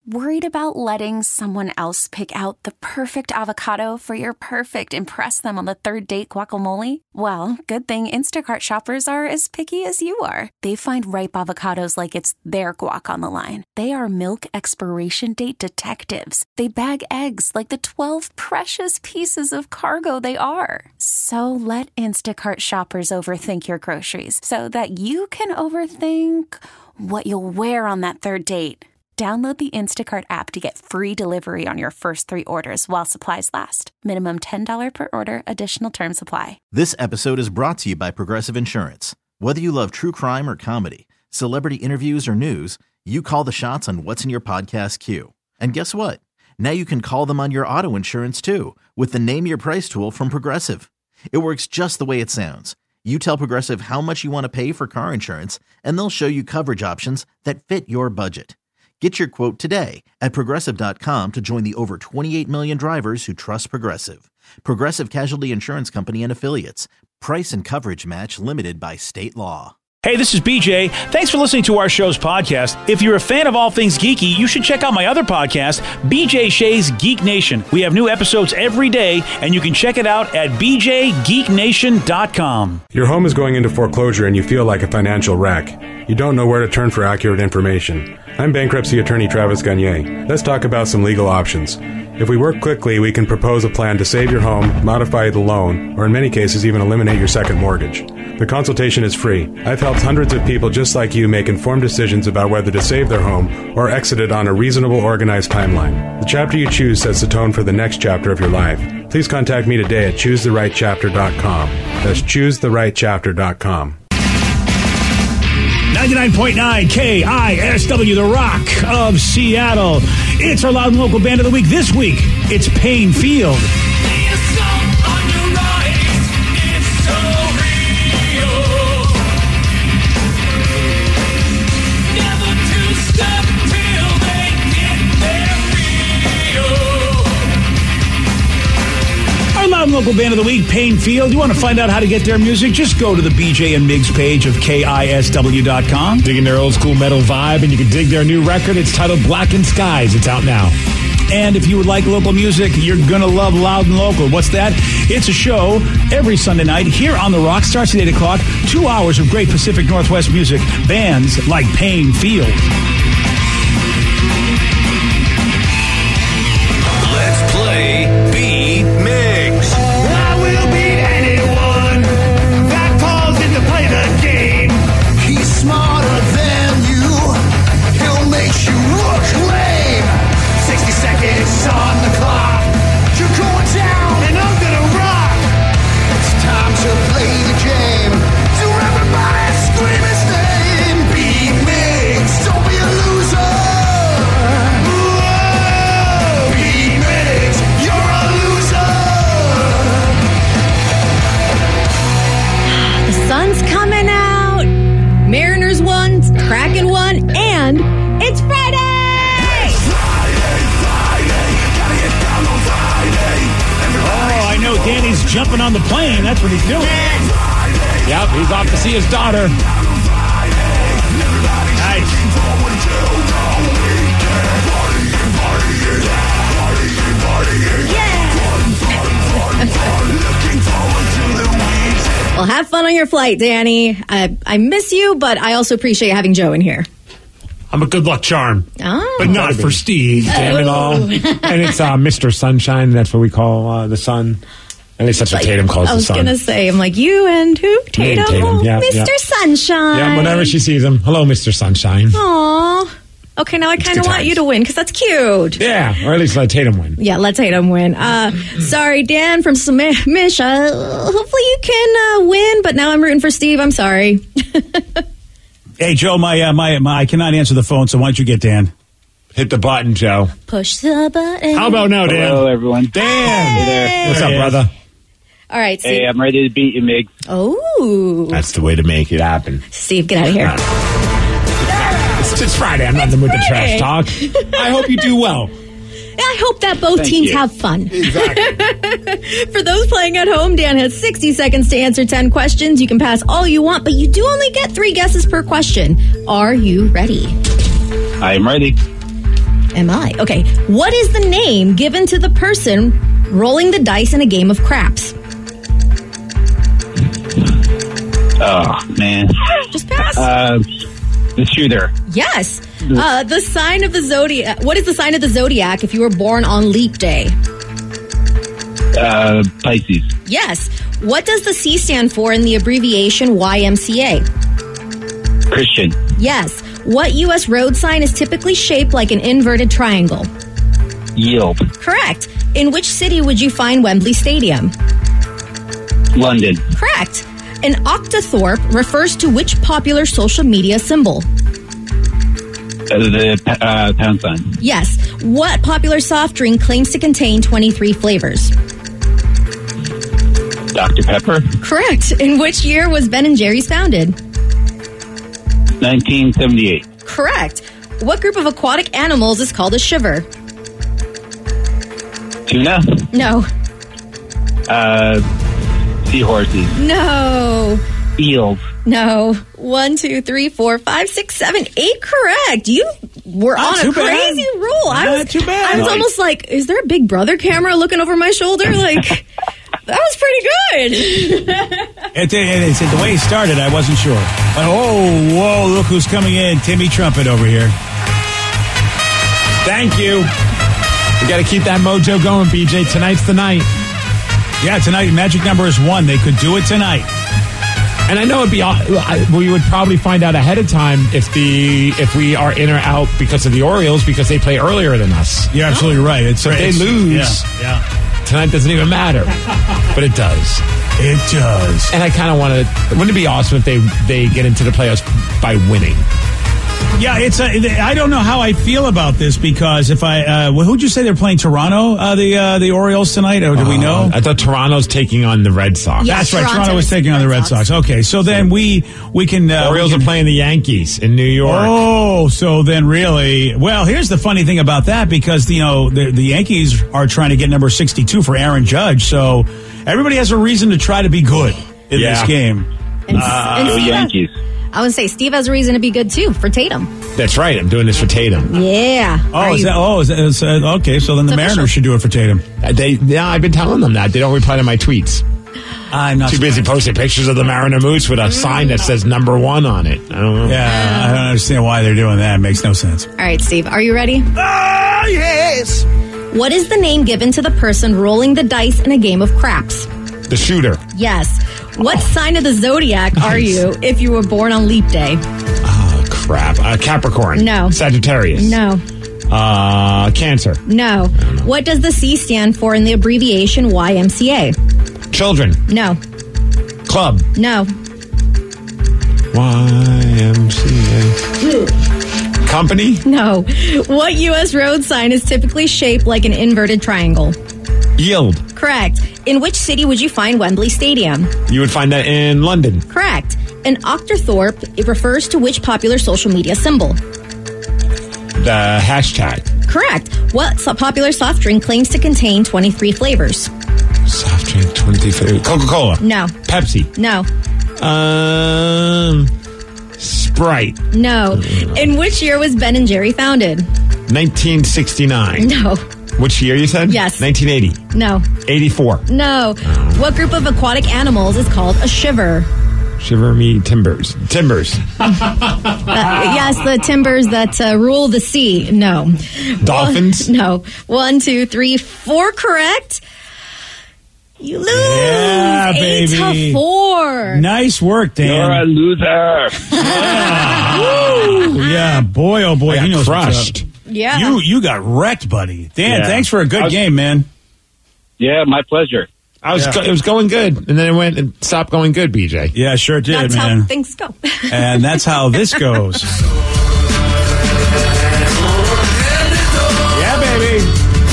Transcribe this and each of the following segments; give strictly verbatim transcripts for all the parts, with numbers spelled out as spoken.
Worried about letting someone else pick out the perfect avocado for your perfect impress them on the third date guacamole? Well, good thing Instacart shoppers are as picky as you are. They find ripe avocados like it's their guac on the line. They are milk expiration date detectives. They bag eggs like the twelve precious pieces of cargo they are. So let Instacart shoppers overthink your groceries so that you can overthink what you'll wear on that third date. Download the Instacart app to get free delivery on your first three orders while supplies last. Minimum ten dollars per order. Additional terms apply. This episode is brought to you by Progressive Insurance. Whether you love true crime or comedy, celebrity interviews or news, you call the shots on what's in your podcast queue. And guess what? Now you can call them on your auto insurance too with the Name Your Price tool from Progressive. It works just the way it sounds. You tell Progressive how much you want to pay for car insurance, and they'll show you coverage options that fit your budget. Get your quote today at Progressive dot com to join the over twenty-eight million drivers who trust Progressive. Progressive Casualty Insurance Company and Affiliates. Price and coverage match limited by state law. Hey, this is B J. Thanks for listening to our show's podcast. If you're a fan of all things geeky, you should check out my other podcast, B J Shea's Geek Nation. We have new episodes every day, and you can check it out at b j geek nation dot com. Your home is going into foreclosure and you feel like a financial wreck. You don't know where to turn for accurate information. I'm bankruptcy attorney Travis Gagne. Let's talk about some legal options. If we work quickly, we can propose a plan to save your home, modify the loan, or in many cases even eliminate your second mortgage. The consultation is free. I've helped hundreds of people just like you make informed decisions about whether to save their home or exit it on a reasonable, organized timeline. The chapter you choose sets the tone for the next chapter of your life. Please contact me today at choose the right chapter dot com. That's choose the right chapter dot com. ninety-nine point nine K I S W, The Rock of Seattle. It's our Loud and Local Band of the Week. This week, it's Payne Field. Local Band of the Week, Payne Field. You want to find out how to get their music? Just go to the B J and Migs page of K I S W dot com. Digging their old school metal vibe, and you can dig their new record. It's titled Blackened Skies. It's out now. And if you would like local music, you're going to love Loud and Local. What's that? It's a show every Sunday night here on The Rock. Starts at eight o'clock. Two hours of great Pacific Northwest music. Bands like Payne Field. Let's play Beat Migs. I will beat anyone that calls in to play the game. He's smarter than you. He'll make you look lame. sixty seconds on the clock. You're going down and I'm gonna rock. It's time to play the game. So everybody scream his name. Beat Migs. Don't be a loser. Whoa. Beat Migs. You're a loser. The sun's coming out. Mariners won, Kraken won, and it's Friday! Oh, I know Danny's jumping on the plane. That's what he's doing. Yep, he's off to see his daughter. Nice. Well, have fun on your flight, Danny. I, I miss you, but I also appreciate having Joe in here. I'm a good luck charm. Oh. But not for Steve, damn it all. And it's uh, Mister Sunshine. That's what we call uh, the sun. At least that's what Tatum calls I the was sun. going to say, I'm like, you and who? Tatum? Tatum, Oh, yeah, Mister yeah. Sunshine. Yeah, whenever she sees him. Hello, Mister Sunshine. Aw. Okay, now I kind of good want times. you to win because that's cute. Yeah, or at least let Tatum win. Yeah, let's Tatum win. Uh, sorry, Dan from Smish. Uh, hopefully you can uh, win, but now I'm rooting for Steve. I'm sorry. Hey, Joe, my, uh, my, my, I cannot answer the phone, so why don't you get Dan? Hit the button, Joe. Push the button. How about now, Dan? Hello, everyone. Dan! Hey there. What's up, There he is. brother? All right, Steve. Hey, I'm ready to beat you, Mig. Oh. That's the way to make it happen. Steve, get out of here. It's, it's Friday. I'm not in the mood to trash talk. I hope you do well. I hope that both Thank teams you. have fun. Exactly. For those playing at home, Dan has sixty seconds to answer ten questions. You can pass all you want, but you do only get three guesses per question. Are you ready? I am ready. am I? Okay. What is the name given to the person rolling the dice in a game of craps? Oh, man. Just pass. Uh, the shooter. Yes. Uh, the sign of the zodiac. What is the sign of the zodiac if you were born on leap day? Uh, Pisces. Yes. What does the C stand for in the abbreviation Y M C A? Christian. Yes. What U S road sign is typically shaped like an inverted triangle? Yield. Correct. In which city would you find Wembley Stadium? London. Correct. An octothorpe refers to which popular social media symbol? Uh, the uh, pound sign. Yes. What popular soft drink claims to contain twenty-three flavors? Doctor Pepper. Correct. In which year was Ben and Jerry's founded? nineteen seventy-eight. Correct. What group of aquatic animals is called a shiver? Tuna. No. Uh, seahorses. No. Eels. No. One, two, three, four, five, six, seven, eight. Correct. You were Not on a too bad. crazy roll. I Not was too bad. I was Nice. almost like, is there a Big Brother camera looking over my shoulder? Like, that was pretty good. It, it, it, it, the way he started, I wasn't sure. But, oh, whoa, look who's coming in. Timmy Trumpet over here. Thank you. We got to keep that mojo going, B J. Tonight's the night. Yeah, tonight, magic number is one. They could do it tonight. And I know it'd be. I- We would probably find out ahead of time if the if we are in or out because of the Orioles because they play earlier than us. You're absolutely right. It's, So if they it's- lose, Yeah, yeah. tonight doesn't even matter. But it does. It does. And I kind of want to. Wouldn't it be awesome if they they get into the playoffs by winning? Yeah, it's. A, I don't know how I feel about this because if I, uh, well, who'd you say they're playing Toronto, uh, the uh, the Orioles tonight, or do we know? Uh, I thought Toronto's taking on the Red Sox. Yeah. That's right. Toronto Toronto was is taking on the Red Sox. Okay, so then we we can. Uh, Orioles we can, are playing the Yankees in New York. Oh, so then really, well, here's the funny thing about that because you know the the Yankees are trying to get number sixty-two for Aaron Judge, so everybody has a reason to try to be good in Yeah. this game. And, Uh, and Go Steve, Yankees. I would say Steve has a reason to be good too for Tatum. That's right. I'm doing this for Tatum. Yeah. Oh, Are is you- that? Oh, is that? Is that okay, so then the It's Mariners official. should do it for Tatum. Uh, They, yeah, I've been telling them that. They don't reply to my tweets. I'm not Too busy posting pictures of the Mariner Moose with a sign that says number one on it. I don't know. Yeah, I don't understand why they're doing that. It makes no sense. All right, Steve, are you ready? Oh, yes. What is the name given to the person rolling the dice in a game of craps? The shooter. Yes. What sign of the zodiac are you if you were born on leap day? Oh, crap. Uh, Capricorn. No. Sagittarius. No. Uh, Cancer. No. What does the C stand for in the abbreviation Y M C A? Children. No. Club. No. Y M C A. Company. No. What U S road sign is typically shaped like an inverted triangle? Yield. Correct. In which city would you find Wembley Stadium? You would find that in London. Correct. An octothorpe, it refers to which popular social media symbol? The hashtag. Correct. What so- popular soft drink claims to contain twenty-three flavors? Soft drink twenty-three. Coca-Cola. No. Pepsi. No. Um, Sprite. No. In which year was Ben and Jerry founded? nineteen sixty-nine. No. Which year you said? Yes. nineteen eighty. No. eighty-four. No. What group of aquatic animals is called a shiver? Shiver me timbers. Timbers. Uh, yes, the timbers that uh, rule the sea. No. Dolphins? One, no. One, two, three, four correct. You lose. Yeah, Eight baby. to four. Nice work, Dan. You're a loser. Woo. Yeah, boy, oh boy, I he got knows crushed. what's up. Yeah. You you got wrecked, buddy. Dan, Yeah. thanks for a good I was- game, man. Yeah, my pleasure. I was. Yeah. Go, it was going good, and then it went and stopped going good. B J. Yeah, sure did, That's man. how things go. And that's how this goes. Yeah, baby.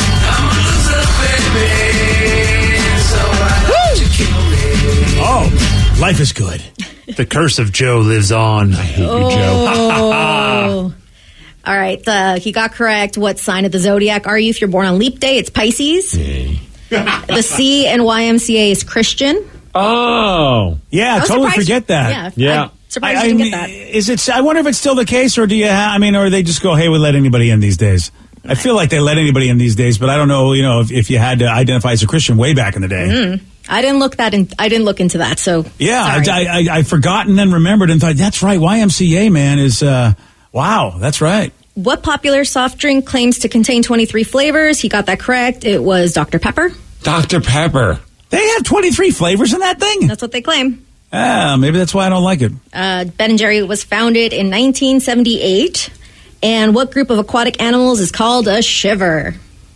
Oh, life is good. The curse of Joe lives on. I hate you, Joe. Oh. All right. Uh, he got correct. What sign of the zodiac are you if you're born on leap day? It's Pisces. The C in Y M C A is Christian. Oh, Yeah, I was totally surprised- forget that. Yeah. Yeah. I'm surprised I, you I didn't mean, get that. is it? I wonder if it's still the case, or do you? Ha- I mean, or they just go, "Hey, we let anybody in these days." I feel like they let anybody in these days, but I don't know, you know, if, if you had to identify as a Christian way back in the day. Mm. I didn't look that in, I didn't look into that, so yeah, I, sorry. I, I, I forgot and then remembered and thought, that's right, Y M C A, man, is, uh, wow, that's right. What popular soft drink claims to contain twenty-three flavors? He got that correct. It was Doctor Pepper. Doctor Pepper. They have twenty-three flavors in that thing? That's what they claim. Ah, maybe that's why I don't like it. Uh, Ben and Jerry was founded in nineteen seventy-eight. And what group of aquatic animals is called a shiver?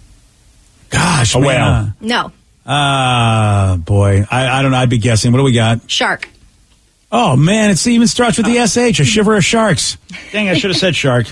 Gosh, A man. whale. No. Ah, uh, boy. I, I don't know. I'd be guessing. What do we got? Shark. Oh, man. It even starts with the S H. A shiver of sharks. Dang, I should have said shark.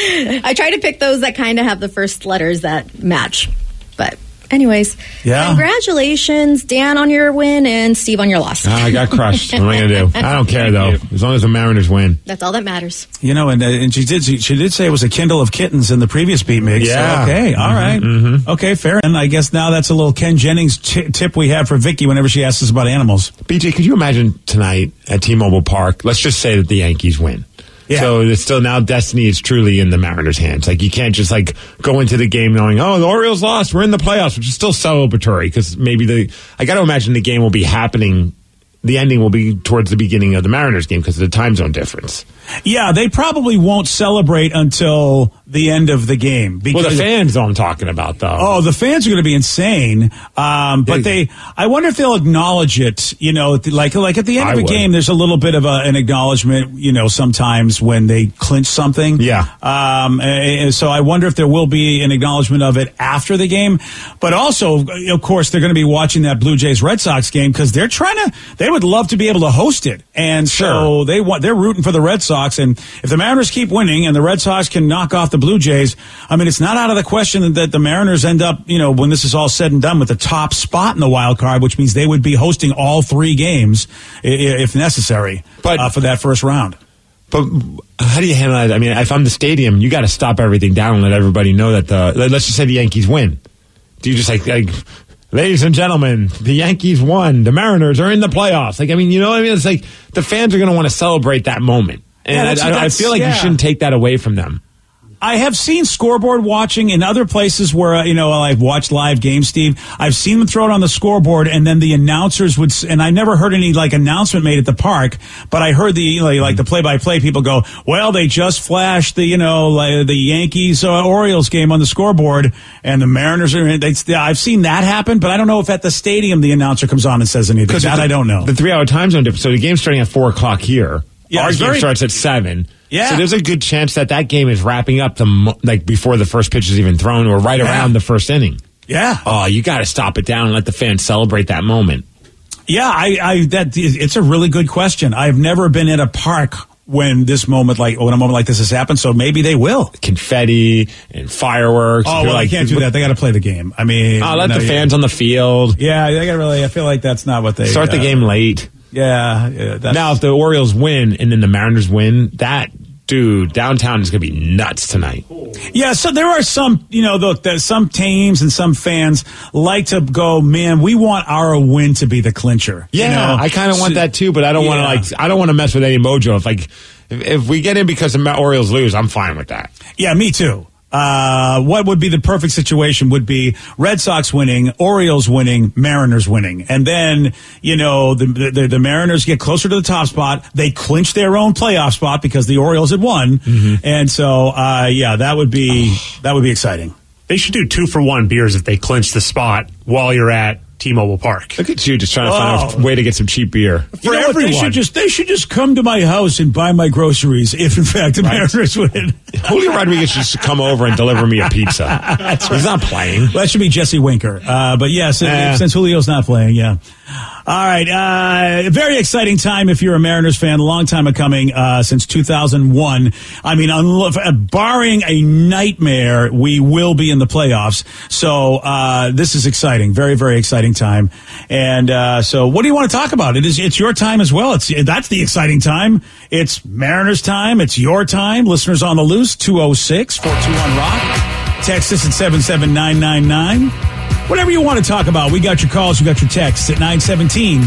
I try to pick those that kind of have the first letters that match. But anyways, yeah. Congratulations, Dan, on your win and Steve on your loss. Uh, I got crushed. What am I going to do? I don't care, though. As long as the Mariners win. That's all that matters. You know, and, uh, and she did she, she did say it was a Kindle of Kittens in the previous beat mix. Yeah. So, okay, all mm-hmm, right. Mm-hmm. Okay, fair. And I guess now that's a little Ken Jennings t- tip we have for Vicky whenever she asks us about animals. B J, could you imagine tonight at T-Mobile Park, let's just say that the Yankees win. Yeah. So it's still now destiny is truly in the Mariners' hands. Like you can't just like go into the game knowing, oh, the Orioles lost, we're in the playoffs, which is still celebratory because maybe the I got to imagine the game will be happening. The ending will be towards the beginning of the Mariners game because of the time zone difference. Yeah, they probably won't celebrate until the end of the game. Because, well, the fans, though, I'm talking about, though. Oh, the fans are going to be insane. Um, but they, I wonder if they'll acknowledge it. You know, like like at the end I of a would. game, there's a little bit of a, an acknowledgement. You know, sometimes when they clinch something. Yeah. Um, and so I wonder if there will be an acknowledgement of it after the game. But also, of course, they're going to be watching that Blue Jays Red Sox game because they're trying to. They would love to be able to host it, and so Sure. they want. They're rooting for the Red Sox. And if the Mariners keep winning and the Red Sox can knock off the Blue Jays, I mean, it's not out of the question that the Mariners end up, you know, when this is all said and done, with the top spot in the wild card, which means they would be hosting all three games if necessary but, uh, for that first round. But how do you handle that? I mean, if I'm the stadium, you got to stop everything down and let everybody know that the, let's just say the Yankees win. Do you just like, like, ladies and gentlemen, the Yankees won. The Mariners are in the playoffs. Like, I mean, you know what I mean? It's like the fans are going to want to celebrate that moment. And Yeah, that's- I, I, I that's- feel like yeah. you shouldn't take that away from them. I have seen scoreboard watching in other places where, uh, you know, I've watched live games, Steve. I've seen them throw it on the scoreboard, and then the announcers would, s- and I never heard any, like, announcement made at the park, but I heard the, you know, like, the play-by-play people go, well, they just flashed the, you know, like, the Yankees uh, Orioles game on the scoreboard, and the Mariners are in. They, I've seen that happen, but I don't know if at the stadium the announcer comes on and says anything. That the, I don't know. The three-hour time zone difference. So the game's starting at four o'clock here. Yeah, Our it's game very- starts at seven. Yeah. So there's a good chance that that game is wrapping up the mo- like before the first pitch is even thrown, or right Yeah. around the first inning. Yeah. Oh, you got to stop it down and let the fans celebrate that moment. Yeah, I, I, that, it's a really good question. I've never been at a park when this moment, like, when a moment like this has happened, so maybe they will. Confetti and fireworks. Oh, You're well, like, I can't do that. They got to play the game. I mean, Oh, let no, the yeah. fans on the field. Yeah, they got to really, I feel like that's not what they Start the uh, game late. Yeah. yeah that's, Now, if the Orioles win and then the Mariners win, that, dude, downtown is going to be nuts tonight. Yeah, so there are some, you know, look, there's some teams and some fans like to go, man, we want our win to be the clincher. Yeah, you know? I kind of want So- that too, but I don't Yeah. want to like. I don't want to mess with any mojo. If like, if, if we get in because the Orioles lose, I'm fine with that. Yeah, me too. Uh, what would be the perfect situation would be Red Sox winning, Orioles winning, Mariners winning. And then, you know, the, the, the Mariners get closer to the top spot. They clinch their own playoff spot because the Orioles had won. Mm-hmm. And so, uh, yeah, that would be, that would be exciting. They should do two for one beers if they clinch the spot while you're at T-Mobile Park. Look at you, just trying to Oh. find a way to get some cheap beer. You know what? They should just, they should just come to my house and buy my groceries if in fact the Mariners win. Julio Rodriguez should come over and deliver me a pizza. He's not playing. Well, that should be Jesse Winker. Uh, but yes, Eh. since Julio's not playing, yeah. All right. Uh, very exciting time if you're a Mariners fan. A long time of coming, uh, since two thousand one. I mean, unlo- barring a nightmare, we will be in the playoffs. So, uh, this is exciting. Very, very exciting time. And, uh, so what do you want to talk about? It is, it's your time as well. It's, that's the exciting time. It's Mariners time. It's your time. Listeners on the loose, two oh six, four two one, rock. Text us at seven seven nine nine nine. Whatever you want to talk about, we got your calls, we got your texts at nine seventeen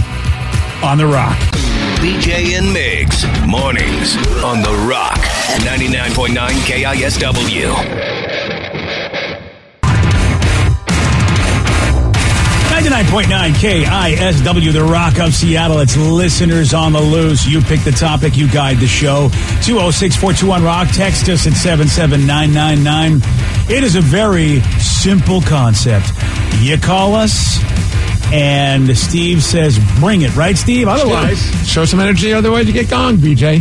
on The Rock. B J and Migs, mornings on The Rock, ninety-nine point nine K I S W. ninety-nine point nine K I S W, the Rock of Seattle. It's listeners on the loose. You pick the topic, you guide the show. two oh six, four two one, ROCK. Text us at seven seven nine nine nine. It is a very simple concept. You call us, and Steve says, bring it. Right, Steve? Otherwise, show some energy. Otherwise, you get gonged, B J.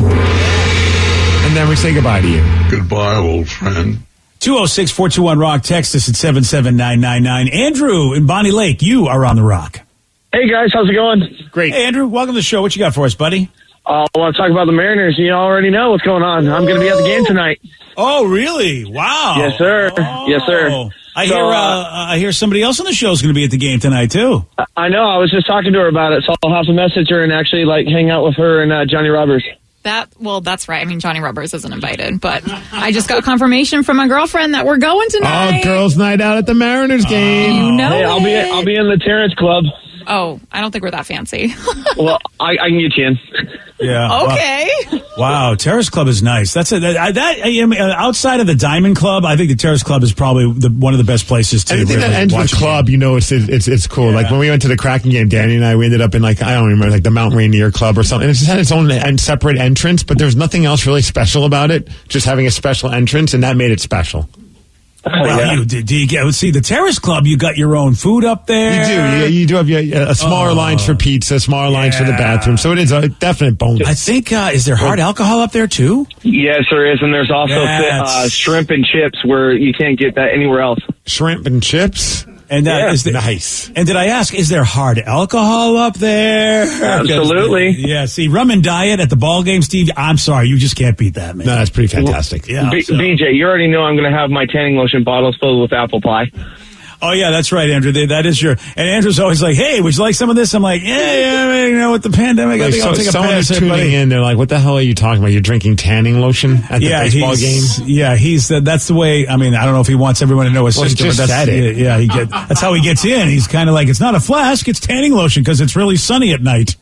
And then we say goodbye to you. Goodbye, old friend. two oh six, four two one, ROCK. Text us at seven seven nine nine nine. Andrew in Bonnie Lake, you are on the Rock. Hey, guys. How's it going? Great. Hey, Andrew. Welcome to the show. What you got for us, buddy? Uh, I want to talk about the Mariners. You already know what's going on. I'm going to be at the game tonight. Oh, really? Wow. Yes, sir. Oh. Yes, sir. I so, hear. Uh, uh, I hear somebody else on the show is going to be at the game tonight too. I know. I was just talking to her about it, so I'll have to message her and actually like hang out with her and uh, Johnny Roberts. That well, that's right. I mean, Johnny Roberts isn't invited, but I just got confirmation from my girlfriend that we're going tonight. Oh, girls' night out at the Mariners game. You know, hey, I'll it. be I'll be in the Terrace Club. Oh, I don't think we're that fancy. Well, I, I can get you in. Yeah. Okay. Wow. wow. Terrace Club is nice. That's a, that, that I mean, outside of the Diamond Club, I think the Terrace Club is probably the, one of the best places to. Anything really that ends with club, you know, it's it's it's cool. Yeah. Like when we went to the Kraken game, Danny and I, we ended up in like I don't remember, like the Mount Rainier Club or something. And it just had its own and separate entrance, but there's nothing else really special about it. Just having a special entrance, and that made it special. Well, yeah. you, do, do you get? See, the Terrace Club, you got your own food up there. You do. You, you do have your, a smaller oh. lines for pizza, smaller yeah. lines for the bathroom. So it is a definite bonus. I think, uh, is there hard alcohol up there too? Yes, there is. And there's also yeah, uh, shrimp and chips where you can't get that anywhere else. Shrimp and chips? And uh, yeah. is there, nice. And did I ask, is there hard alcohol up there? Absolutely. Yeah, see, rum and diet at the ball game, Steve, I'm sorry, you just can't beat that, man. No, that's pretty fantastic. Yeah, B- so. B J, you already know I'm going to have my tanning lotion bottles filled with apple pie. Oh, yeah, that's right, Andrew. That is your... And Andrew's always like, hey, would you like some of this? I'm like, yeah, yeah, you know, with the pandemic, like, I think so, I'll take a someone pass. is tuning buddy. in, they're like, what the hell are you talking about? You're drinking tanning lotion at the yeah, baseball game? Yeah, he's... Uh, that's the way... I mean, I don't know if he wants everyone to know his well, system, just but that's... Said it. Yeah, he get, that's how he gets in. He's kind of like, it's not a flask, it's tanning lotion because it's really sunny at night.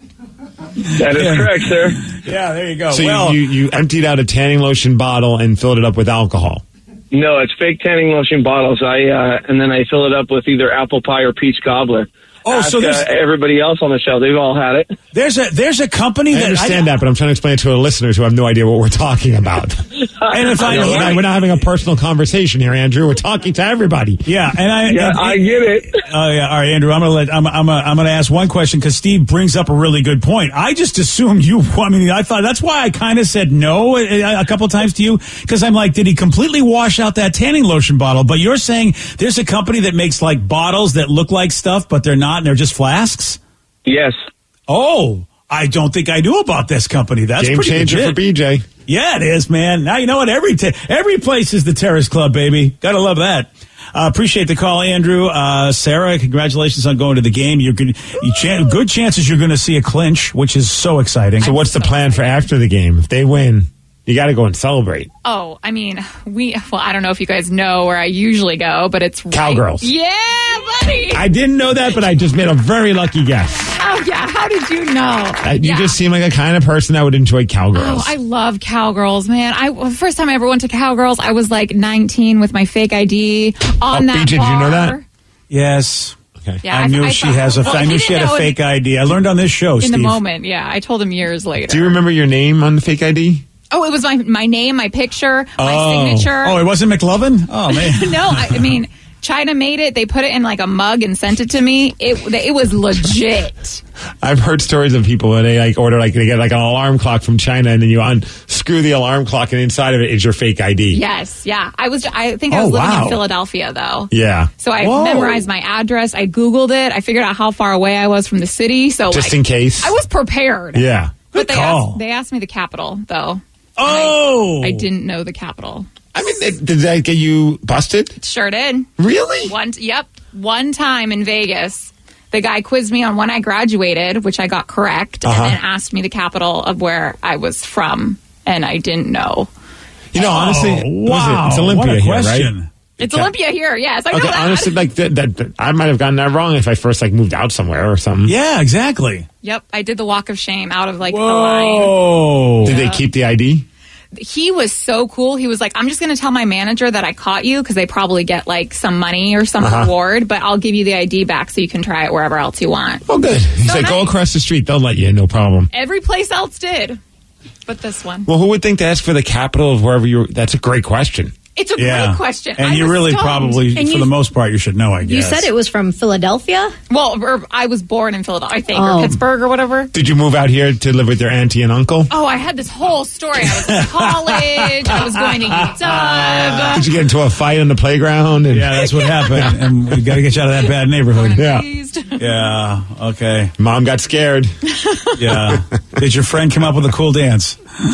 That is yeah. correct, sir. Yeah, there you go. So well, you, you emptied out a tanning lotion bottle and filled it up with alcohol? No, it's fake tanning lotion bottles. I uh, and then I fill it up with either apple pie or peach cobbler. Oh, Ask, so there's uh, everybody else on the show, they've all had it. There's a there's a company I that understand I, that, but I'm trying to explain it to our listeners who have no idea what we're talking about. And if I, we're, not, we're not having a personal conversation here, Andrew. We're talking to everybody. Yeah, and I yeah, and, I get it. Oh yeah, all right, Andrew. I'm gonna let I'm I'm gonna, I'm gonna ask one question because Steve brings up a really good point. I just assumed you. I mean, I thought that's why I kind of said no a, a couple times to you because I'm like, did he completely wash out that tanning lotion bottle? But you're saying there's a company that makes like bottles that look like stuff, but they're not, and they're just flasks. Yes. Oh, I don't think I knew about this company. That's game pretty changer legit. for B J. Yeah, it is, man. Now you know what? Every t- every place is the Terrace Club, baby. Gotta love that. Uh, appreciate the call, Andrew. Uh, Sarah, congratulations on going to the game. You're gonna, you ch- good chances you're going to see a clinch, which is so exciting. So, what's the plan for after the game? If they win, you got to go and celebrate. Oh, I mean, we, well, I don't know if you guys know where I usually go, but it's right. Cowgirls. Yeah, buddy. I didn't know that, but I just made a very lucky guess. Oh, yeah. How did you know? Uh, you yeah. just seem like a kind of person that would enjoy Cowgirls. Oh, I love Cowgirls, man. I, well, the first time I ever went to Cowgirls, I was like nineteen with my fake I D on oh, that B J, bar. did you know that? Yes. Okay. Yeah, I, I knew I she thought, has a. well, I knew she had a fake I D. I learned on this show, in Steve. In the moment, yeah. I told him years later. Do you remember your name on the fake I D? Oh, it was my my name, my picture, my oh. signature. Oh, it wasn't McLovin? Oh, man. No, I, I mean, China made it. They put it in like a mug and sent it to me. It it was legit. I've heard stories of people where they like order like they get like an alarm clock from China and then you unscrew the alarm clock and inside of it is your fake I D. Yes, yeah. I was. I think I Oh, was living wow. in Philadelphia though. Yeah. So I Whoa. memorized my address. I Googled it. I figured out how far away I was from the city. So just like, in case. I was prepared. Yeah. But they call. asked, they asked me the capital though. Oh. I, I didn't know the capital. I mean, did that get you busted? Sure did. Really? One. Yep. One time in Vegas, the guy quizzed me on when I graduated, which I got correct, Uh-huh. and then asked me the capital of where I was from, and I didn't know. You know, honestly, Oh, what is wow. it? It's Olympia What a here, question. right? It's Okay. Olympia here. Yes, I know Okay, that. honestly, like that, that, that, I might have gotten that wrong if I first like moved out somewhere or something. Yeah, exactly. Yep, I did the walk of shame out of like the line. Whoa. Did they keep the I D? he was so cool. He was like, I'm just going to tell my manager that I caught you because they probably get like some money or some uh-huh. reward, but I'll give you the I D back so you can try it wherever else you want. Oh, good. He's so like, nice. Go across the street. They'll let you, no problem. Every place else did, but this one. Well, who would think to ask for the capital of wherever you're? That's a great question. It's a yeah. great question. And I you really stoned. probably, and for you, the most part, you should know, I guess. You said it was from Philadelphia? Well, or I was born in Philadelphia, I think, oh. or Pittsburgh or whatever. Did you move out here to live with your auntie and uncle? Oh, I had this whole story. I was in college. I was going to U W. Did you get into a fight on the playground? And yeah, that's what happened. And we got to get you out of that bad neighborhood. Yeah. Yeah, okay. Mom got scared. Yeah. Did your friend come up with a cool dance?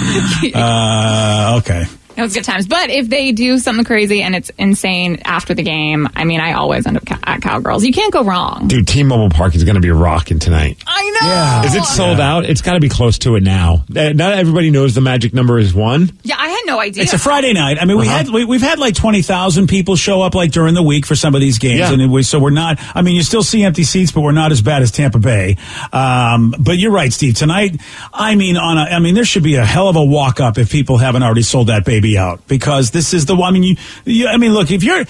Uh, okay. It was good times. But if they do something crazy and it's insane after the game, I mean, I always end up ca- at Cowgirls. You can't go wrong. Dude, T-Mobile Park is going to be rocking tonight. I know. Yeah. Is it sold yeah. out? It's got to be close to it now. Not everybody knows the magic number is one. Yeah, I had no idea. It's a Friday night. I mean, we uh-huh. had we, we've had like twenty thousand people show up like during the week for some of these games, yeah. and it was, so we're not. I mean, you still see empty seats, but we're not as bad as Tampa Bay. Um, but you're right, Steve. Tonight, I mean, on a, I mean, there should be a hell of a walk up if people haven't already sold that baby out, because this is the one. I mean, you, you I mean, look, if you're.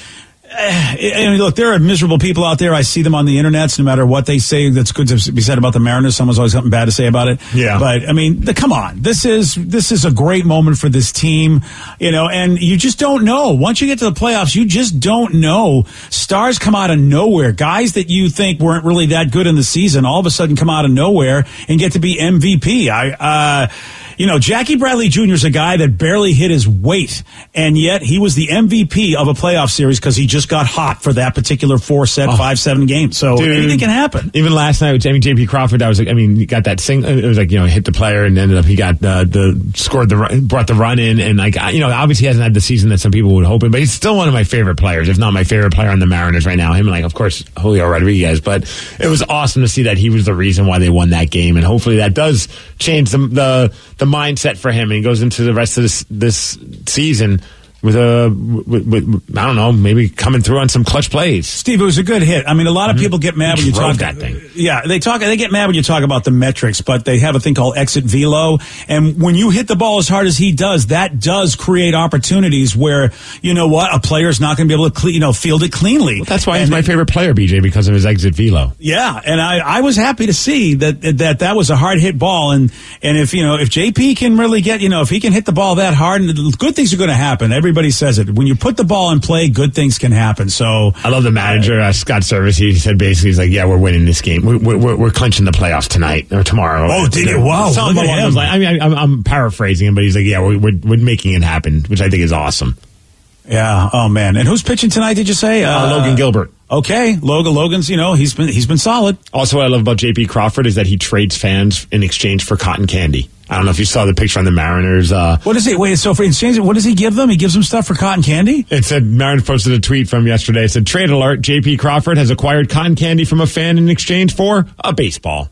I mean, look, there are miserable people out there. I see them on the internet. No matter what they say that's good to be said about the Mariners, someone's always something bad to say about it. Yeah. But I mean, the, come on, this is this is a great moment for this team, you know. And you just don't know. Once you get to the playoffs, you just don't know. Stars come out of nowhere. Guys that you think weren't really that good in the season, all of a sudden come out of nowhere and get to be M V P. I. uh You know, Jackie Bradley Junior is a guy that barely hit his weight, and yet he was the M V P of a playoff series because he just got hot for that particular four-set, oh. five-seven game. So Dude, anything can happen. Even last night with Jamie J P Crawford, I was like, I mean, he got that sing. It was like, you know, hit the player, and ended up he got uh, the scored the run, brought the run in, and like, you know, obviously he hasn't had the season that some people would hope in, but he's still one of my favorite players, if not my favorite player on the Mariners right now. Him and like, of course, Julio Rodriguez. But it was awesome to see that he was the reason why they won that game, and hopefully that does change the the, the mindset for him. And he goes into the rest of this this season with a, with, with, I don't know, maybe coming through on some clutch plays. Steve, it was a good hit. I mean, a lot of people get mad when you talk that thing. Yeah, they talk. They get mad when you talk about the metrics, but they have a thing called exit velo, and when you hit the ball as hard as he does, that does create opportunities where, you know what, a player's not going to be able to, cle- you know, field it cleanly. Well, that's why and he's my favorite player, B J, because of his exit velo. Yeah, and I, I was happy to see that that that was a hard hit ball, and and if you know if J P can really get, you know, if he can hit the ball that hard, and good things are going to happen. Everybody says it. When you put the ball in play, good things can happen. So I love the manager, uh, Scott Service. He said basically, he's like, "Yeah, we're winning this game. We're we're, we're clinching the playoffs tonight or tomorrow." Oh, did it? Wow! Something along those lines. I mean, I, I'm, I'm paraphrasing him, but he's like, "Yeah, we're, we're we're making it happen," which I think is awesome. Yeah. Oh man. And who's pitching tonight? Did you say uh, uh, Logan Gilbert? Okay, Logan. Logan's. You know, he's been he's been solid. Also, what I love about J P Crawford is that he trades fans in exchange for cotton candy. I don't know if you saw the picture on the Mariners. Uh, what is it? Wait, so for exchange, what does he give them? He gives them stuff for cotton candy? It said, Mariners posted a tweet from yesterday. It said, trade alert, J P Crawford has acquired cotton candy from a fan in exchange for a baseball.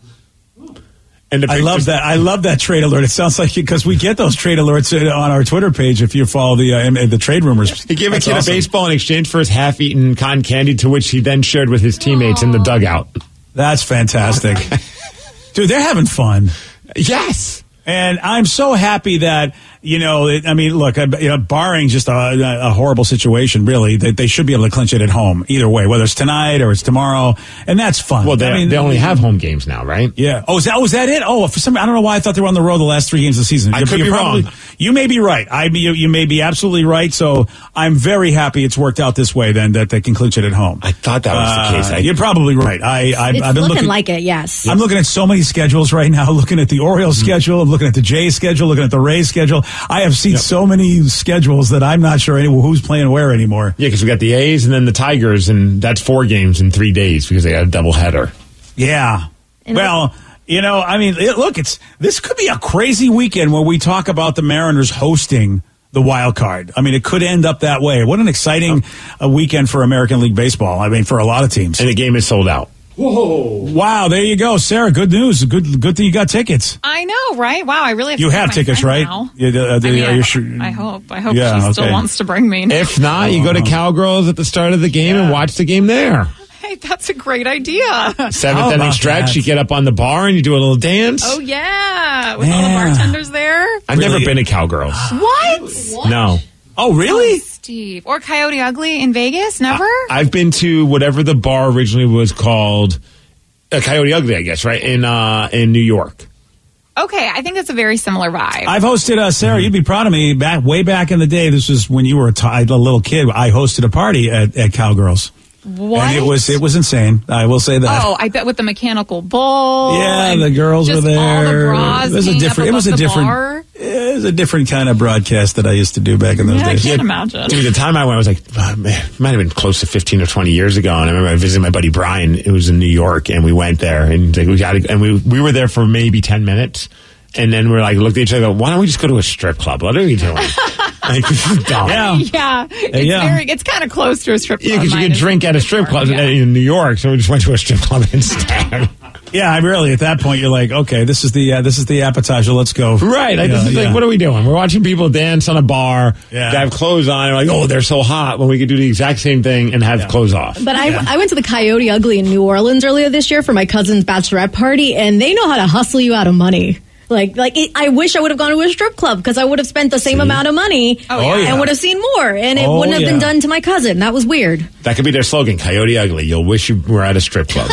And I love that. I love that trade alert. It sounds like, because we get those trade alerts on our Twitter page if you follow the uh, the trade rumors. He gave a That's kid awesome. a baseball in exchange for his half-eaten cotton candy, to which he then shared with his teammates in the dugout. That's fantastic. Dude, they're having fun. Yes. And I'm so happy that, you know, it, I mean, look, you know, barring just a, a horrible situation, really, they, they should be able to clinch it at home either way, whether it's tonight or it's tomorrow, and that's fun. Well, they, I mean, they only have home games now, right? Yeah. Oh, is that, was that it? Oh, for some, I don't know why I thought they were on the road the last three games of the season. I You're, could you're be probably, wrong. You may be right. I you, you may be absolutely right. So I'm very happy it's worked out this way. Then that they can clinch it at home. I thought that was uh, the case. I, you're probably right. I, I it's I've been looking looking like it. Yes. I'm looking at so many schedules right now. Looking at the Orioles mm-hmm. schedule. I'm looking at the Jays schedule. Looking at the Rays schedule. I have seen yep. so many schedules that I'm not sure any, who's playing where anymore. Yeah, because we got the A's and then the Tigers, and that's four games in three days because they got a doubleheader. Yeah. And well, you know, I mean, it, look, it's this could be a crazy weekend where we talk about the Mariners hosting the wild card. I mean, it could end up that way. What an exciting oh. uh, weekend for American League Baseball. I mean, for a lot of teams. And the game is sold out. Whoa! Wow, there you go, Sarah. Good news. Good, good thing you got tickets. I know, right? Wow, I really have. You to have tickets, right? Now. Yeah, uh, I mean, are I, you sure? I hope. I hope yeah, she okay. still wants to bring me. If not, you go to Cowgirls at the start of the game yeah. and watch the game there. Hey, right. That's a great idea. Seventh inning stretch, that? You get up on the bar and you do a little dance. Oh, yeah. With yeah. all the bartenders there. I've really? never been to Cowgirls. What? what? No. Oh, really? Oh, Steve. Or Coyote Ugly in Vegas? Never? I, I've been to whatever the bar originally was called, uh, Coyote Ugly, I guess, right? In uh, in New York. Okay, I think it's a very similar vibe. I've hosted, uh, Sarah, you'd be proud of me, back way back in the day, this was when you were a, t- a little kid, I hosted a party at, at Cowgirls. What? And it was it was insane. I will say that. Oh, I bet with the mechanical bull. Yeah, the girls were there. All the bras it was a different. It was a different. Bar. It was a different kind of broadcast that I used to do back in those yeah, days. I can't imagine. Dude, the time I went, I was like, oh, man, it might have been close to fifteen or twenty years ago. And I remember I visited my buddy Brian. It was in New York, and we went there, and like, we got, and we we were there for maybe ten minutes. And then we're like, looked at each other and go, why don't we just go to a strip club? What are we doing? Like, this is dumb. Yeah. Yeah. It's, yeah. very, it's kind of close to a strip club. Yeah, because you could drink at a strip club yeah. in New York, so we just went to a strip club instead. Yeah, I really, at that point, you're like, okay, this is the uh, this is the appetizer. Let's go. Right. Like, yeah, this is yeah. like, what are we doing? We're watching people dance on a bar. Yeah. They have clothes on. And we're like, oh, they're so hot. When we could do the exact same thing and have yeah. clothes off. But I, yeah. I went to the Coyote Ugly in New Orleans earlier this year for my cousin's bachelorette party, and they know how to hustle you out of money. Like, like it, I wish I would have gone to a strip club because I would have spent the same See? amount of money oh, yeah. and would have seen more, and it oh, wouldn't have yeah. been done to my cousin. That was weird. That could be their slogan, Coyote Ugly. You'll wish you were at a strip club.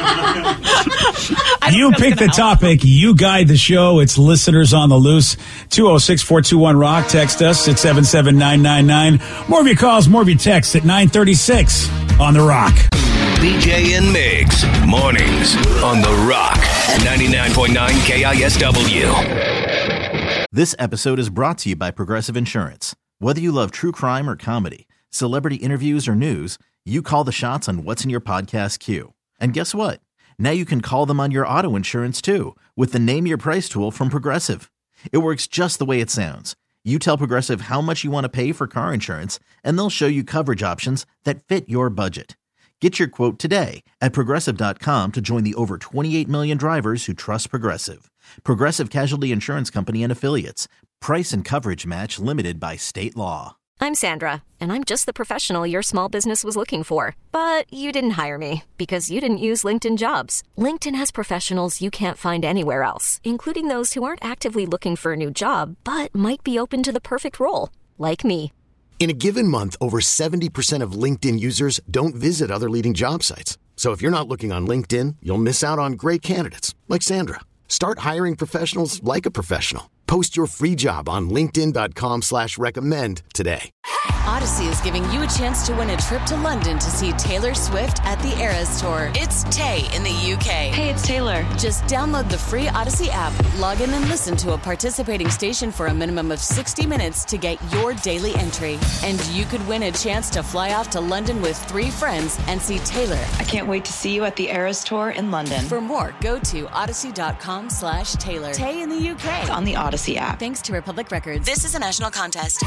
You pick the topic. You guide the show. It's listeners on the loose. two oh six, four two one, rock. Text us at seven seven nine nine nine. More of your calls, more of your texts at nine thirty-six on The Rock. B J and Migs, mornings on The Rock, ninety-nine point nine K I S W. This episode is brought to you by Progressive Insurance. Whether you love true crime or comedy, celebrity interviews or news, you call the shots on what's in your podcast queue. And guess what? Now you can call them on your auto insurance too with the Name Your Price tool from Progressive. It works just the way it sounds. You tell Progressive how much you want to pay for car insurance, and they'll show you coverage options that fit your budget. Get your quote today at Progressive dot com to join the over twenty-eight million drivers who trust Progressive. Progressive Casualty Insurance Company and Affiliates. Price and coverage match limited by state law. I'm Sandra, and I'm just the professional your small business was looking for. But you didn't hire me because you didn't use LinkedIn Jobs. LinkedIn has professionals you can't find anywhere else, including those who aren't actively looking for a new job, but might be open to the perfect role, like me. In a given month, over seventy percent of LinkedIn users don't visit other leading job sites. So if you're not looking on LinkedIn, you'll miss out on great candidates like Sandra. Start hiring professionals like a professional. Post your free job on linkedin dot com slash recommend today. Odyssey is giving you a chance to win a trip to London to see Taylor Swift at the Eras Tour. It's Tay in the U K. Hey, it's Taylor. Just download the free Odyssey app, log in and listen to a participating station for a minimum of sixty minutes to get your daily entry. And you could win a chance to fly off to London with three friends and see Taylor. I can't wait to see you at the Eras Tour in London. For more, go to odyssey dot com slash Taylor. Tay in the U K. It's on the Odyssey app. Thanks to Republic Records. This is a national contest.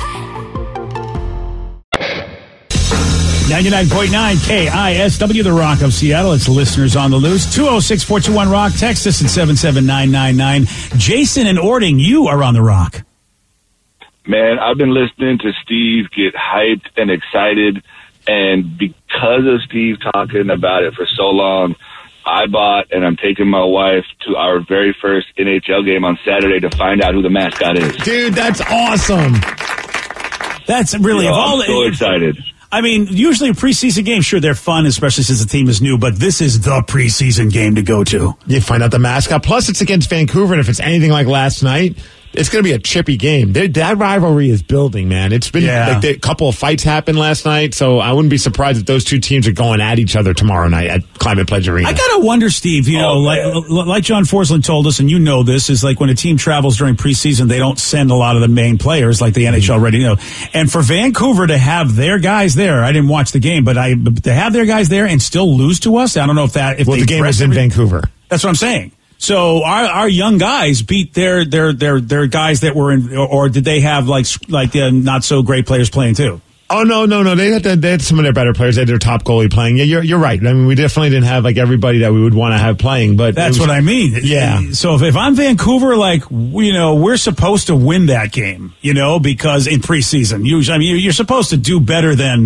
ninety-nine point nine K I S W, The Rock of Seattle. It's listeners on the loose. two oh six, four two one, rock. Text us at seven seven nine nine nine. Jason and Ording, you are on The Rock. Man, I've been listening to Steve get hyped and excited, and because of Steve talking about it for so long, I bought and I'm taking my wife to our very first N H L game on Saturday to find out who the mascot is. Dude, that's awesome. That's really... You know, of all, I'm so excited. I mean, usually a preseason game, sure, they're fun, especially since the team is new, but this is the preseason game to go to. You find out the mascot. Plus, it's against Vancouver, and if it's anything like last night, it's going to be a chippy game. They, that rivalry is building, man. It's been Yeah. like, a couple of fights happened last night, so I wouldn't be surprised if those two teams are going at each other tomorrow night at Climate Pledge Arena. I gotta wonder, Steve, you know, Oh, like like John Forsland told us, and you know this, is like when a team travels during preseason, they don't send a lot of the main players like the N H L already know. And for Vancouver to have their guys there, I didn't watch the game, but I but to have their guys there and still lose to us, I don't know if that if well, they the game was in Vancouver. That's what I'm saying. So our our young guys beat their their their their guys that were in, or, or did they have like like uh, not so great players playing too? Oh no, no, no! They had they had some of their better players. They had their top goalie playing. Yeah, you're you're right. I mean, we definitely didn't have like everybody that we would want to have playing. But that's was, what I mean. Yeah. So if, if I'm Vancouver, like you know, we're supposed to win that game, you know, because in preseason, usually, I mean, you're supposed to do better than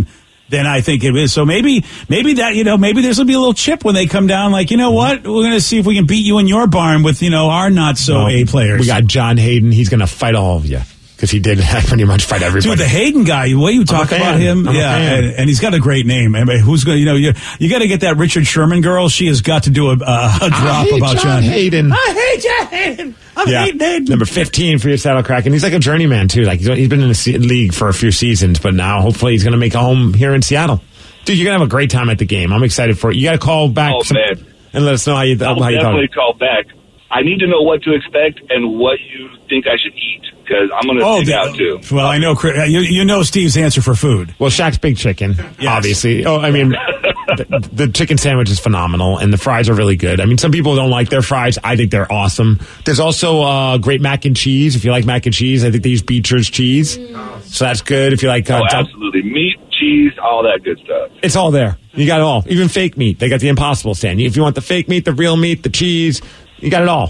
than I think it is. So maybe, maybe that, you know, maybe there's going to be a little chip when they come down, like, you know what? We're going to see if we can beat you in your barn with, you know, our not so No, A players. We got John Hayden. He's going to fight all of you. Because he did pretty much fight everybody. Dude, the Hayden guy, the way you talk about him, I'm a yeah, fan. and, and he's got a great name. I mean, who's going to, you know, you, you got to get that Richard Sherman girl. She has got to do a, a, a drop hate about John John Hayden. I hate John Hayden. I'm yeah. hating Hayden. Number fifteen for your Seattle Kraken. He's like a journeyman, too. Like, he's, he's been in the se- league for a few seasons, but now hopefully he's going to make a home here in Seattle. Dude, you're going to have a great time at the game. I'm excited for it. You got to call back Oh, some, man. and let us know how you, I'll how you thought definitely it. call back. I need to know what to expect and what you think I should eat because I'm going to Oh, dig the- out too. Well, I know Chris- you, you know Steve's answer for food. Well, Shaq's Big Chicken, obviously. Oh, I mean, the, the chicken sandwich is phenomenal, and the fries are really good. I mean, some people don't like their fries. I think they're awesome. There's also uh, great mac and cheese. If you like mac and cheese, I think they use Beecher's cheese. So that's good. If you like... Uh, Oh, dou- absolutely. Meat, cheese, all that good stuff. It's all there. You got it all. Even fake meat. They got the Impossible stand. If you want the fake meat, the real meat, the cheese, you got it all.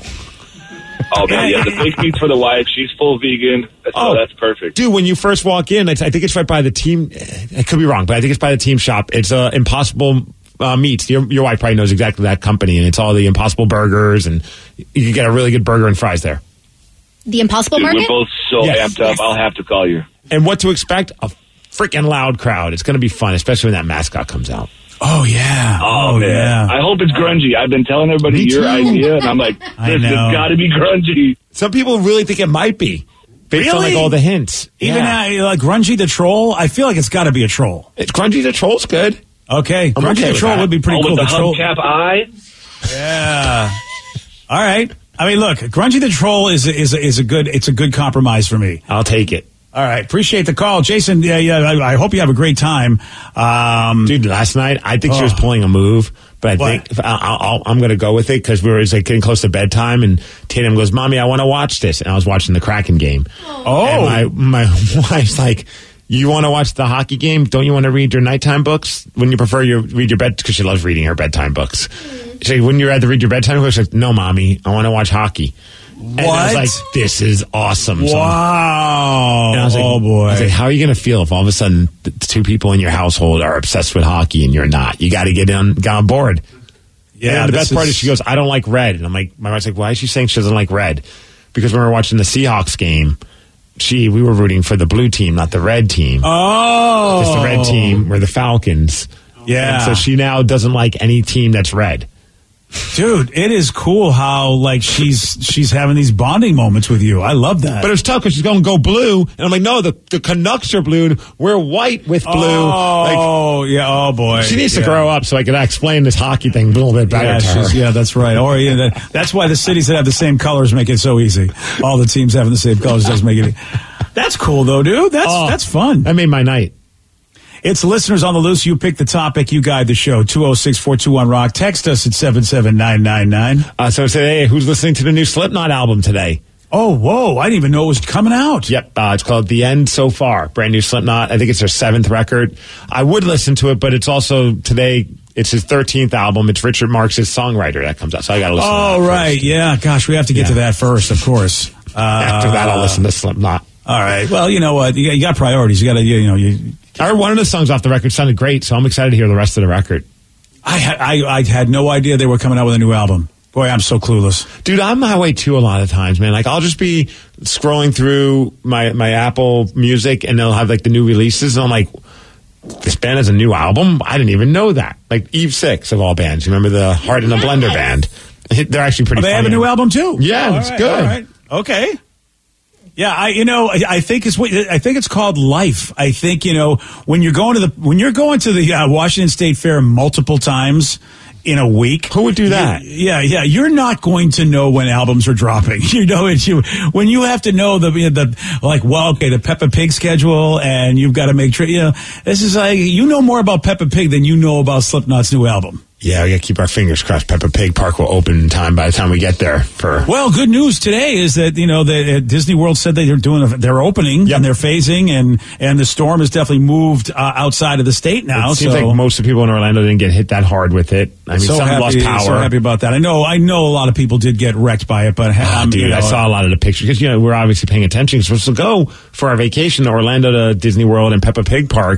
Oh, man, yeah, the fake meat's for the wife. She's full vegan, so Oh. that's perfect. Dude, when you first walk in, it's, I think it's right by the team. I could be wrong, but I think it's by the team shop. It's uh, Impossible uh, Meats. Your, your wife probably knows exactly that company, and it's all the Impossible burgers, and you can get a really good burger and fries there. The Impossible Dude, Market? we're both so Yes. amped up. I'll have to call you. And what to expect? A freaking loud crowd. It's going to be fun, especially when that mascot comes out. Oh, yeah. Oh, Oh, man. yeah. I hope it's grungy. I've been telling everybody Me your too. idea, and I'm like, this I has know. got to be grungy. Some people really think it might be, based on Really? like all the hints. Even yeah. uh, like Grungy the Troll, I feel like it's got to be a troll. It's Grungy the Troll's good. Okay, I'm Grungy okay the with Troll that. would be pretty Oh, cool. with the The troll, hubcap eye? yeah. All right. I mean, look, Grungy the Troll is is is a good. It's a good compromise for me. I'll take it. All right, appreciate the call, Jason. Yeah, yeah. I, I hope you have a great time, um, Dude. Last night, I think she was Oh. pulling a move, but I What? think if I, I'll, I'm going to go with it because we were like getting close to bedtime, and Tatum goes, "Mommy, I want to watch this," and I was watching the Kraken game. Oh, And my my wife's like, "You want to watch the hockey game? Don't you want to read your nighttime books? Wouldn't you prefer you read your bed?" Because she loves reading her bedtime books. She's like, "Wouldn't you rather read your bedtime books?" She's like, "No, Mommy, I want to watch hockey." And I was What? like, "This is awesome!" So I'm- wow. And I was like, oh boy. I was like, how are you going to feel if all of a sudden the two people in your household are obsessed with hockey and you're not? You got to get on, get on board. yeah. And the this best part is she goes, I don't like red. And I'm like, my wife's like, why is she saying she doesn't like red? Because when we were watching the Seahawks game, she, we were rooting for the blue team, not the red team. Oh, Because the red team were the Falcons. Yeah. And so she now doesn't like any team that's red. Dude, it is cool how like she's she's having these bonding moments with you. I love that. But it was tough because she's going to go blue. And I'm like, no, the, the Canucks are blue. And we're white with blue. Oh, Like, yeah. Oh boy. she needs to Yeah. grow up so I can explain this hockey thing a little bit better Yeah, to her. she's- yeah, that's right. Or yeah, that, that's why the cities that have the same colors make it so easy. All the teams having the same colors does make it. That's cool though, dude. That's Oh. that's fun. That made my night. It's listeners on the loose. You pick the topic. You guide the show. two oh six, four two one, rock. Text us at seven seven nine nine nine. Uh, so I said, hey, who's listening to the new Slipknot album today? Oh, whoa. I didn't even know it was coming out. Yep. Uh, it's called The End So Far. Brand new Slipknot. I think it's their seventh record. I would listen to it, but it's also today, it's his thirteenth album. It's Richard Marx' songwriter that comes out. So I got to listen Oh, to that right. first. Yeah. Gosh, we have to get Yeah. to that first, of course. Uh, After that, I'll listen to Slipknot. All right. Well, you know what? You got, you got priorities. You got to, you know, you. I heard one of the songs off the record sounded great, so I'm excited to hear the rest of the record. I had, I, I had no idea they were coming out with a new album. Boy, I'm so clueless. Dude, I'm my way too a lot of times, man. Like, I'll just be scrolling through my, my Apple Music, and they'll have, like, the new releases, and I'm like, this band has a new album? I didn't even know that. Like, Eve Six, of all bands. You remember the Heart in a Blender band? They're actually pretty Oh, they funny. have a new album, too? Yeah, Oh, it's all right, good. All right. Okay. Yeah, I you know I, I think it's what I think it's called life. I think you know when you're going to the when you're going to the uh, Washington State Fair multiple times in a week. Who would do that? You, yeah, yeah. You're not going to know when albums are dropping. You know, it's you when you have to know the the like well, okay, the Peppa Pig schedule, and you've got to make sure. You know, this is like you know more about Peppa Pig than you know about Slipknot's new album. Yeah, we got to keep our fingers crossed. Peppa Pig Park will open in time by the time we get there. For Well, good news today is that you know the uh, Disney World said that they're doing a, they're opening Yep. and they're phasing, and and the storm has definitely moved uh, outside of the state now. It seems so like most of the people in Orlando didn't get hit that hard with it. I mean, so some happy, lost power. So happy about that. I know I know a lot of people did get wrecked by it, but Oh, um, dude, you know, I saw a lot of the pictures because you know we're obviously paying attention. We're supposed to go for our vacation to Orlando to Disney World and Peppa Pig Park.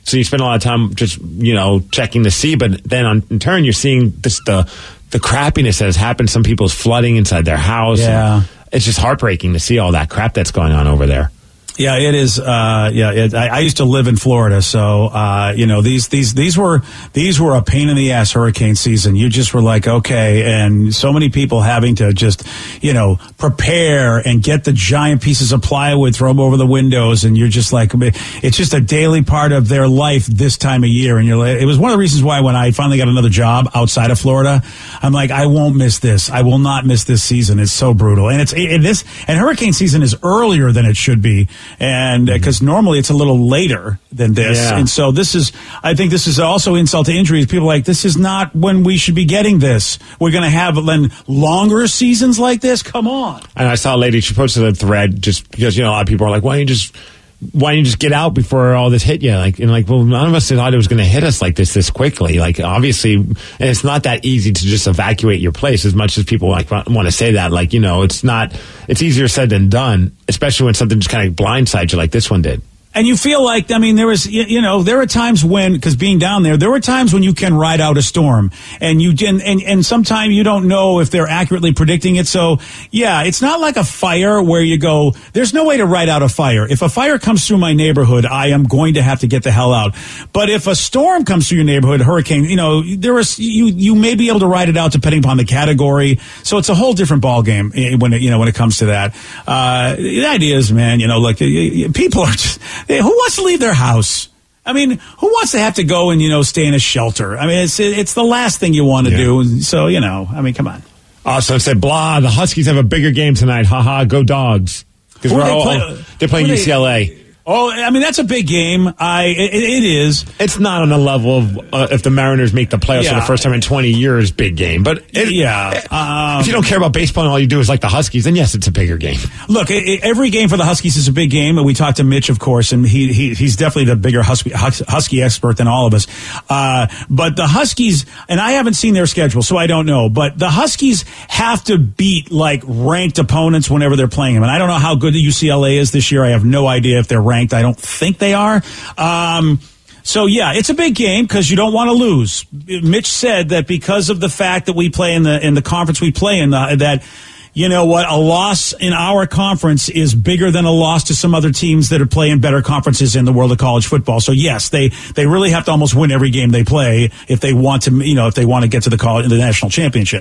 So you spend a lot of time just, you know, checking to see. But then on, in turn, you're seeing this, the, the crappiness that has happened. Some people's flooding inside their house. Yeah. It's just heartbreaking to see all that crap that's going on over there. Yeah, it is. Uh, yeah, it, I, I used to live in Florida, so uh, you know these these these were these were a pain in the ass hurricane season. You just were like, okay, and so many people having to just you know prepare and get the giant pieces of plywood, throw them over the windows, and you're just like, it's just a daily part of their life this time of year. And you're like, it was one of the reasons why when I finally got another job outside of Florida, I'm like, I won't miss this. I will not miss this season. It's so brutal, and it's it, this and hurricane season is earlier than it should be. And because uh, normally it's a little later than this. Yeah. And so this is, I think this is also insult to injury. People are like, this is not when we should be getting this. We're going to have then longer seasons like this. Come on. And I saw a lady, she posted a thread just because, you know, a lot of people are like, why don't you just, why don't you just get out before all this hit you? Like, and like, well, none of us thought it was going to hit us like this this quickly. Like, obviously, and it's not that easy to just evacuate your place as much as people like want to say that. Like, you know, it's not, it's easier said than done, especially when something just kind of blindsides you like this one did. And you feel like, I mean, there was, you, you know, there are times when, because being down there, there were times when you can ride out a storm, and you and and, and sometimes you don't know if they're accurately predicting it. So, yeah, it's not like a fire where you go, there's no way to ride out a fire. If a fire comes through my neighborhood, I am going to have to get the hell out. But if a storm comes through your neighborhood, hurricane, you know, there is you you may be able to ride it out depending upon the category. So it's a whole different ball game when it, you know when it comes to that. Uh, the idea is, man, you know, like people are just. Who wants to leave their house? I mean, who wants to have to go and, you know, stay in a shelter? I mean, it's it's the last thing you want to yeah. do. So, you know, I mean, come on. Also said, blah, the Huskies have a bigger game tonight. Ha ha, go Dogs. Because we're all, play? they're playing U C L A. They, oh, I mean, that's a big game. I It, it is. It's not on the level of uh, if the Mariners make the playoffs yeah. for the first time in twenty years, big game. But it, yeah. Um, if you don't care about baseball and all you do is like the Huskies, then yes, it's a bigger game. Look, it, it, every game for the Huskies is a big game. And we talked to Mitch, of course, and he, he he's definitely the bigger Husky, Husky expert than all of us. Uh, but the Huskies, and I haven't seen their schedule, so I don't know. But the Huskies have to beat like ranked opponents whenever they're playing them. And I don't know how good the U C L A is this year. I have no idea if they're ranked. I don't think they are. Um, so, yeah, it's a big game because you don't want to lose. Mitch said that because of the fact that we play in the in the conference we play in, the, that, you know what, a loss in our conference is bigger than a loss to some other teams that are playing better conferences in the world of college football. So, yes, they, they really have to almost win every game they play if they want to, you know, if they want to get to the college, the national championship.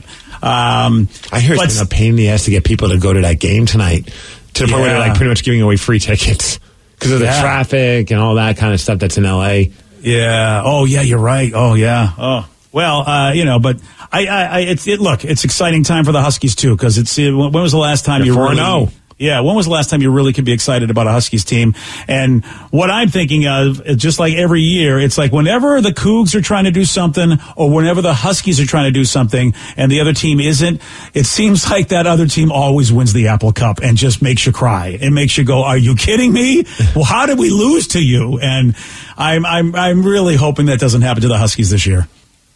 Um, I hear it's been a pain in the ass to get people to go to that game tonight to the point yeah. where they're like pretty much giving away free tickets. Because of the yeah. traffic and all that kind of stuff that's in L A. Yeah. Oh, yeah, you're right. Oh, yeah. Oh, well, uh, you know, but I, I, I it's, it, look, it's exciting time for the Huskies, too, because it's, when was the last time You're you really... four and oh. Yeah, when was the last time you really could be excited about a Huskies team? And what I'm thinking of, just like every year, it's like whenever the Cougs are trying to do something or whenever the Huskies are trying to do something and the other team isn't, it seems like that other team always wins the Apple Cup and just makes you cry. It makes you go, are you kidding me? Well, how did we lose to you? And I'm, I'm, I'm really hoping that doesn't happen to the Huskies this year.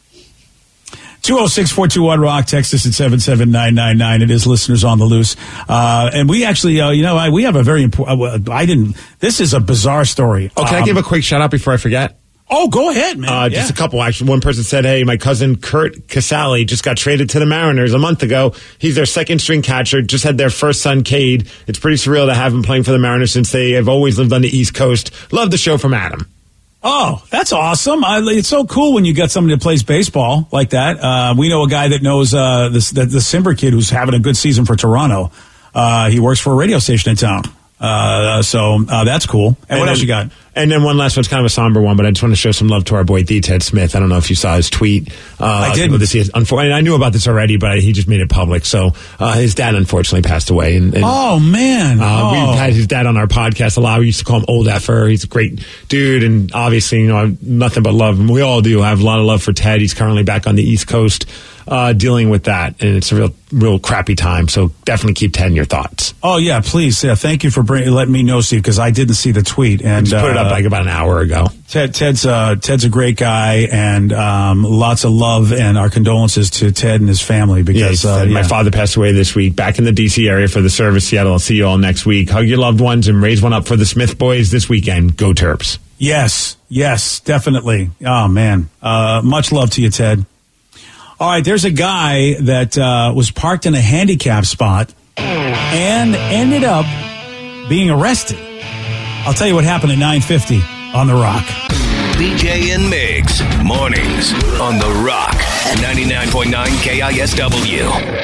two oh six, four two one, rock. Text us at seven seven nine nine nine. It is Listeners on the Loose. Uh, and we actually, uh, you know, I, we have a very important, uh, I didn't, this is a bizarre story. Oh, can um, I give a quick shout out before I forget? Oh, go ahead, man. Uh, yeah. Just a couple, actually. One person said, hey, my cousin Kurt Casale just got traded to the Mariners a month ago. He's their second string catcher, just had their first son, Cade. It's pretty surreal to have him playing for the Mariners since they have always lived on the East Coast. Love the show from Adam. Oh, that's awesome. I, it's so cool when you get somebody that plays baseball like that. Uh, we know a guy that knows uh, this, the, the Simber kid who's having a good season for Toronto. Uh, he works for a radio station in town. Uh, so uh, that's cool. And, and what then, else you got? And then one last one's kind of a somber one, but I just want to show some love to our boy D. Ted Smith. I don't know if you saw his tweet. Uh, I didn't. This is, unfortunately, I knew about this already, but he just made it public. So uh, his dad unfortunately passed away. And, and oh man! Uh, oh. We've had his dad on our podcast a lot. We used to call him Old Effer. He's a great dude, and obviously, you know, nothing but love. And we all do have a lot of love for Ted. He's currently back on the East Coast. Uh, dealing with that, and it's a real, real crappy time. So definitely keep Ted in your thoughts. Oh yeah, please. Yeah, thank you for bring, letting me know, Steve, because I didn't see the tweet and just put uh, it up like about an hour ago. Ted, Ted's uh, Ted's a great guy, and um, lots of love and our condolences to Ted and his family. Because yeah, uh, yeah. my father passed away this week. Back in the D C area for the service, Seattle. I'll see you all next week. Hug your loved ones and raise one up for the Smith boys this weekend. Go Terps. Yes, yes, definitely. Oh, man. Uh, much love to you, Ted. All right, there's a guy that uh, was parked in a handicap spot and ended up being arrested. I'll tell you what happened at nine fifty on The Rock. B J and Migs, mornings on The Rock, ninety-nine point nine K I S W.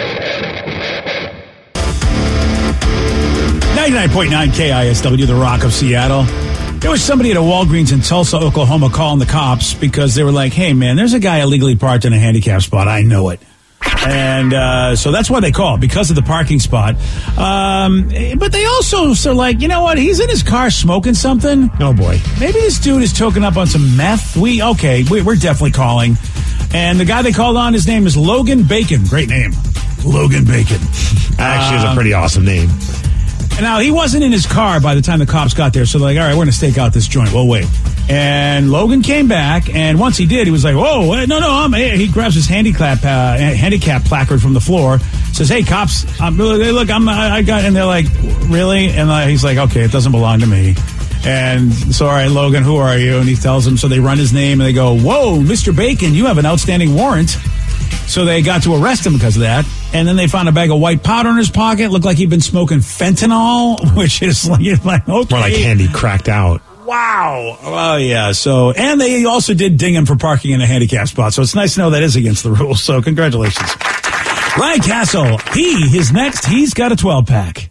ninety-nine point nine K I S W, The Rock of Seattle. There was somebody at a Walgreens in Tulsa, Oklahoma, calling the cops because they were like, hey, man, there's a guy illegally parked in a handicap spot. I know it. And uh, so that's why they called, because of the parking spot. Um, but they also are like, you know what? He's in his car smoking something. Oh, boy. Maybe this dude is toking up on some meth. We Okay, we, we're definitely calling. And the guy they called on, his name is Logan Bacon. Great name. Logan Bacon. Actually, it's a pretty awesome name. Now, he wasn't in his car by the time the cops got there, so they're like, all right, we're going to stake out this joint. We'll wait. And Logan came back, and once he did, he was like, whoa, wait, no, no, I'm here. He grabs his handicap uh, handicap placard from the floor, says, hey, cops, I'm, look, I'm, I got, and they're like, really? And uh, he's like, okay, it doesn't belong to me. And so, all right, Logan, who are you? And he tells them, so they run his name, and they go, whoa, Mister Bacon, you have an outstanding warrant. So they got to arrest him because of that. And then they found a bag of white powder in his pocket. Looked like he'd been smoking fentanyl, which is like, like okay. More like candy cracked out. Wow. Oh, yeah. So, and they also did ding him for parking in a handicap spot. So it's nice to know that is against the rules. So congratulations. Ryan Castle, he is next. He's got a twelve-pack.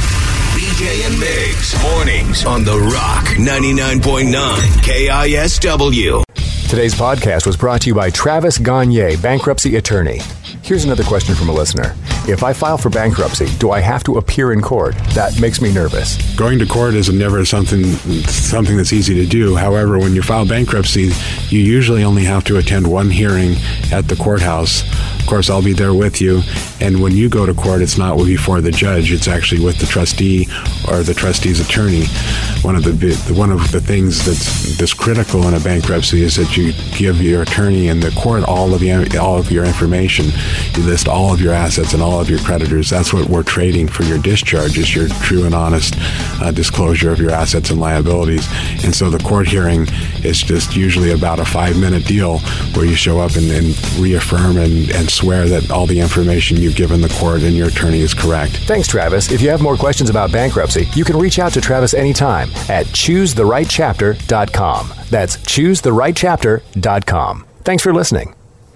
B J and Migs, mornings on The Rock, ninety-nine point nine K I S W. Today's podcast was brought to you by Travis Gagne, bankruptcy attorney. Here's another question from a listener. If I file for bankruptcy, do I have to appear in court? That makes me nervous. Going to court is never something something that's easy to do. However, when you file bankruptcy, you usually only have to attend one hearing at the courthouse. Of course, I'll be there with you. And when you go to court, it's not before the judge. It's actually with the trustee or the trustee's attorney. One of the one of the things that's, that's critical in a bankruptcy is that you give your attorney and the court all of the, all of your information. You list all of your assets and all of your creditors. That's what we're trading for your discharge, is your true and honest uh, disclosure of your assets and liabilities. And so the court hearing is just usually about a five-minute deal where you show up and, and reaffirm and, and swear that all the information you've given the court and your attorney is correct. Thanks, Travis. If you have more questions about bankruptcy, you can reach out to Travis anytime at choose the right chapter dot com. That's choose the right chapter dot com. Thanks for listening.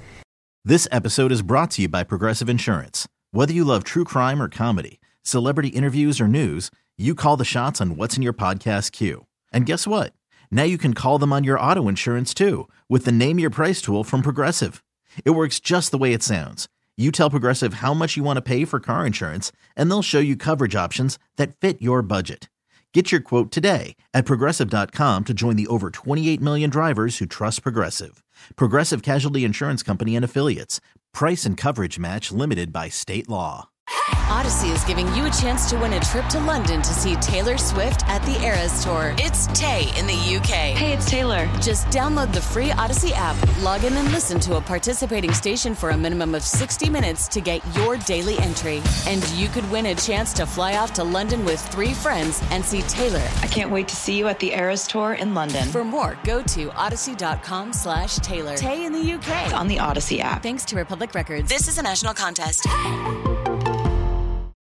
This episode is brought to you by Progressive Insurance. Whether you love true crime or comedy, celebrity interviews or news, you call the shots on what's in your podcast queue. And guess what? Now you can call them on your auto insurance too with the Name Your Price tool from Progressive. It works just the way it sounds. You tell Progressive how much you want to pay for car insurance, and they'll show you coverage options that fit your budget. Get your quote today at Progressive dot com to join the over twenty-eight million drivers who trust Progressive. Progressive Casualty Insurance Company and Affiliates. Price and coverage match limited by state law. Odyssey is giving you a chance to win a trip to London to see Taylor Swift at the Eras Tour. It's Tay in the U K. Hey, it's Taylor. Just download the free Odyssey app, log in and listen to a participating station for a minimum of sixty minutes to get your daily entry. And you could win a chance to fly off to London with three friends and see Taylor. I can't wait to see you at the Eras Tour in London. For more, go to odyssey.com slash Taylor. Tay in the U K. It's on the Odyssey app. Thanks to Republic Records. This is a national contest.